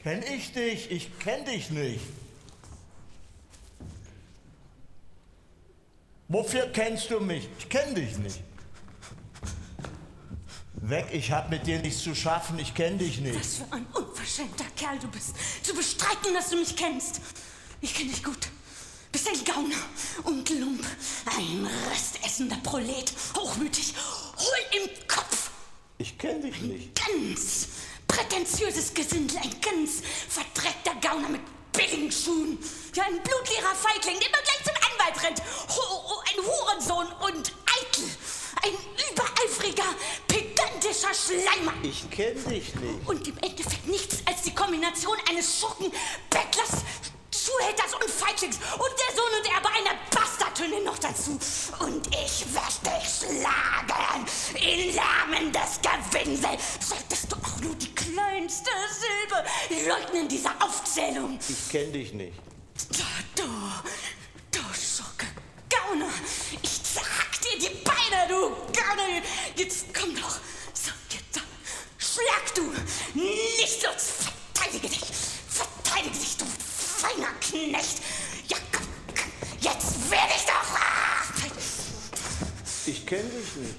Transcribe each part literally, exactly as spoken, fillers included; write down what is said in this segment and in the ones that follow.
Kenn ich dich? Ich kenn dich nicht. Wofür kennst du mich? Ich kenn dich nicht. Weg, ich hab mit dir nichts zu schaffen, ich kenn dich nicht. Was für ein unverschämter Kerl du bist, zu bestreiten, dass du mich kennst. Ich kenn dich gut. Bist ein Gauner und Lump, ein restessender Prolet, hochmütig, hohl im Kopf. Ich kenn dich nicht. Ganz prätentiöses Gesindel, ein ganz verdreckter Gauner mit billigen Schuhen. Ja, ein blutleerer Feigling, der immer gleich zum Anwalt rennt. Ho ein Hurensohn und eitel. Ein übereifriger, pedantischer Schleimer. Ich kenn dich nicht. Und im Endeffekt nichts als die Kombination eines Schurken, Bettlers, Zuhälters und Feiglings und der Sohn und Erbe einer Bastardhündin noch dazu. Und ich werd dich schlagen in lärmendes Gewinsel. Solltest du auch nur die kleinste Silbe leugnen dieser Aufzählung. Ich kenn dich nicht. Du, du, du Schurke, Gauner. Ich zerhack dir die Beine, du Gauner. Jetzt komm doch. So, jetzt so. Schlag du. Nichtsnutz. Verteidige dich. Verteidige dich, du feiner Knecht. Ja, komm. Jetzt werde ich doch. Ich kenn dich nicht.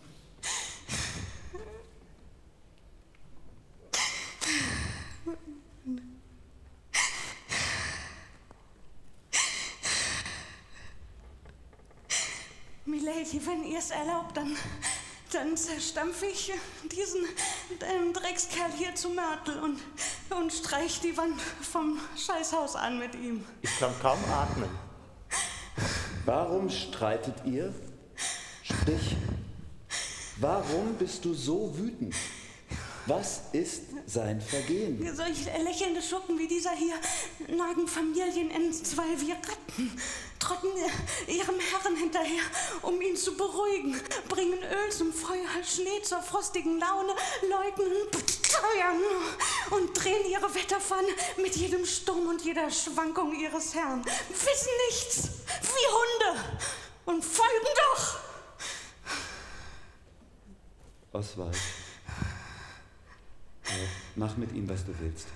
Milady, wenn ihr es erlaubt, dann, dann zerstampfe ich diesen ähm, Dreckskerl hier zu Mörtel und, und streich die Wand vom Scheißhaus an mit ihm. Ich kann kaum atmen. Warum streitet ihr? Sprich. Warum bist du so wütend? Was ist sein Vergehen? Solch lächelnde Schurken wie dieser hier nagen Familien in zwei wie Ratten, trotten ihrem Herrn hinterher, um ihn zu beruhigen, bringen Öl zum Feuer, Schnee zur frostigen Laune, leugnen, beteuern und drehen ihre Wetterpfanne mit jedem Sturm und jeder Schwankung ihres Herrn, wissen nichts, wie Hunde, und folgen doch. Oswald. Ja, mach mit ihm, was du willst.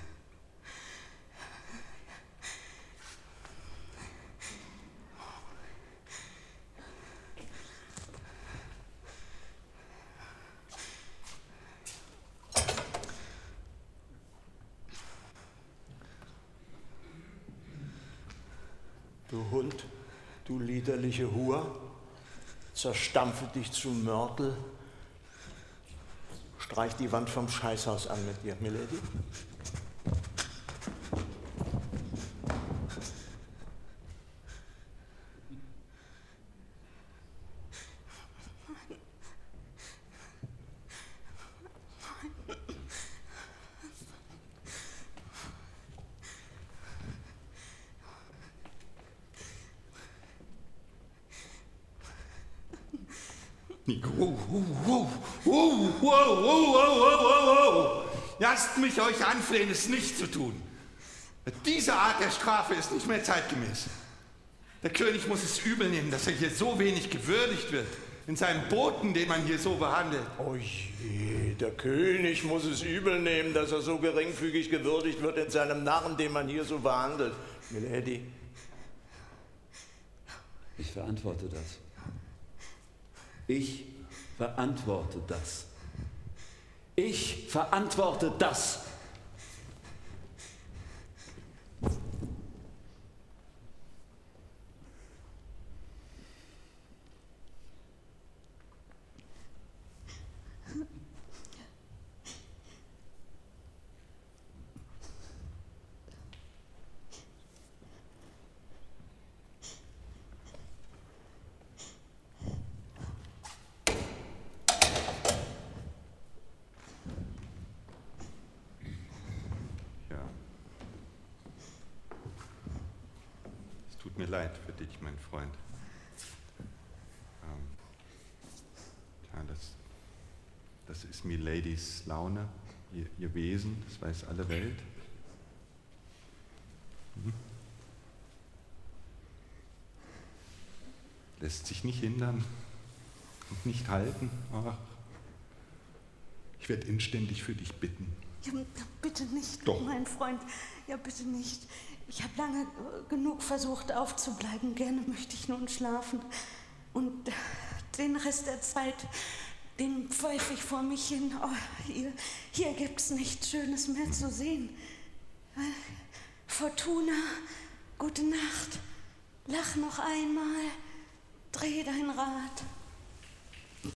Du Hund, du liederliche Hure, zerstampfe dich zu Mörtel. Streich die Wand vom Scheißhaus an mit dir, Milady. Wow, wow, wow, wow, wow, wow, wow, wow. Lasst mich euch anflehen, es nicht zu tun. Diese Art der Strafe ist nicht mehr zeitgemäß. Der König muss es übel nehmen, dass er hier so wenig gewürdigt wird. In seinem Boten, den man hier so behandelt. Oh je, der König muss es übel nehmen, dass er so geringfügig gewürdigt wird in seinem Narren, den man hier so behandelt. Milady. Ich verantworte das. Ich verantworte das. Ich verantworte das. Tut mir leid für dich, mein Freund. Ähm, ja, das, das ist Miladies Laune, ihr, ihr Wesen, das weiß alle Welt. Hm. Lässt sich nicht hindern und nicht halten. Ach, ich werde inständig für dich bitten. Ja, bitte nicht, Doch. mein Freund. Ja, bitte nicht. Ich habe lange äh, genug versucht aufzubleiben. Gerne möchte ich nun schlafen. Und äh, den Rest der Zeit, den pfeife ich vor mich hin. Oh, hier hier gibt's nichts Schönes mehr zu sehen. Äh, Fortuna, gute Nacht. Lach noch einmal. Dreh dein Rad.